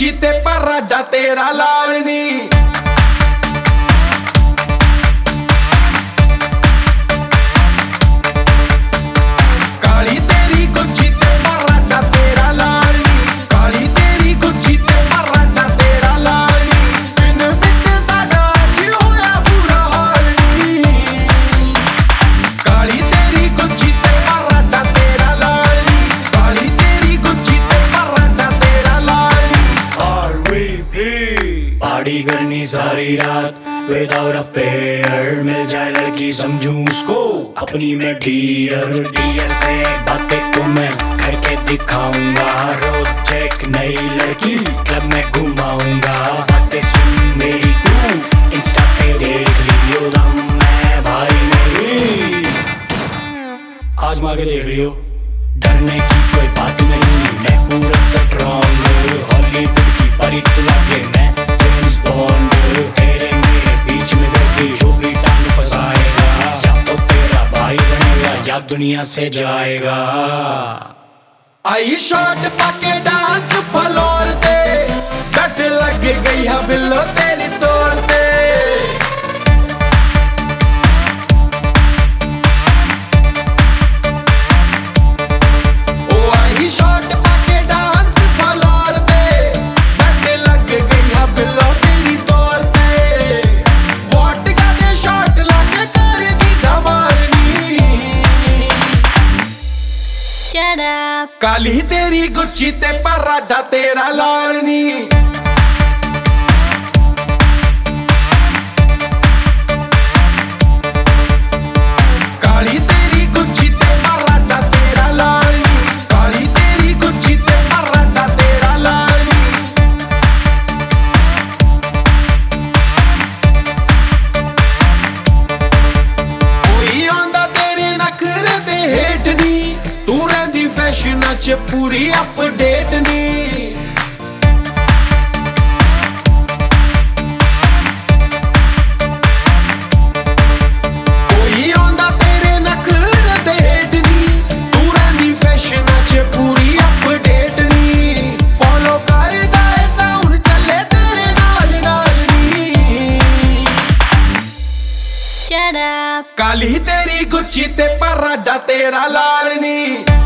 Gucci ते Prada तेरा लाल नी। काली तेरी गुच्ची ते पराडा तेरा लाल नी, काली तेरी गुच्ची ते पराडा तेरा लाल नी। बिन बिते साडा अज होया बुरा हाल नी। काली तेरी गुच्ची ते पराडा तेरा लाल नी, काली तेरी गुच्ची ते पराडा तेरा लाल नी। RVP पार्टी करनी सारी रात विदाउट अफेयर, मिल जाए लड़की समझूं उसको अपनी मैं डियर। डियर से बातें को मैं करके दिखाऊंगा, रोज चेक नई लड़की क्लब में घुमाऊंगा। बातें सुन मेरी तू इंस्टा पे देख लियो दम, मैं भाई नहीं आजमा के देख लियो। डरने की कोई बात नहीं, मैं पूरा स्ट्रॉन्ग। हॉलीवुड की परी तू लागे मैं जेम्स बॉन्ड। तेरे मेरे बीच में बैठी जो भी टांग फंसाएगा, या तो तेरा भाई बनेगा या दुनिया से जाएगा। आई शॉट पाके डांस फ्लोर ते, कट लग गई है बिल्लो तेरी तोड़ ते। ओ आई शॉट पाके डांस फ्लोर ते, कट लग गई है बिल्लो तेरी तोड़ ते। वोडका दे शॉट लाके कर दी धमाल नी। Shut up. काली तेरी गुच्ची ते पराडा तेरा लाल नी। काली तेरी गुच्ची ते पराडा तेरा लाल नी, काली तेरी गुच्ची ते पराडा तेरा लाल नी। कोई आंदा तेरे नखरे दे हेठ नी, तू रहिंदी फैशनां च पूरी अपडेट नी। कोई आंदा तेरे नखरे दे हेठ नी, तू रहिंदी फैशनां च पूरी अपडेट नी। फॉलो करदा है तां हुण चले तेरे नाल नाल नी। Shut up. काली तेरी गुच्ची ते पराडा तेरा लाल नी।